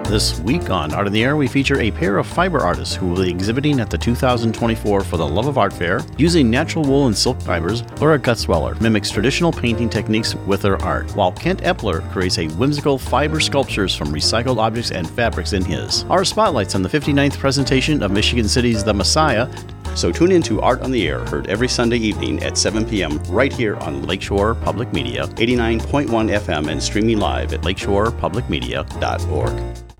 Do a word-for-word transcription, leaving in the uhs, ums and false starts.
This week on Art in the Air, we feature a pair of fiber artists who will be exhibiting at the two thousand twenty-four For the Love of Art Fair. Using natural wool and silk fibers, Laura Gutzweller mimics traditional painting techniques with her art, while Kent Epler creates a whimsical fiber sculptures from recycled objects and fabrics in his. Our spotlight's on the fifty-ninth presentation of Michigan City's The Messiah. So tune in to Art on the Air, heard every Sunday evening at seven p.m. right here on Lakeshore Public Media, eighty-nine point one F M, and streaming live at lakeshore public media dot org.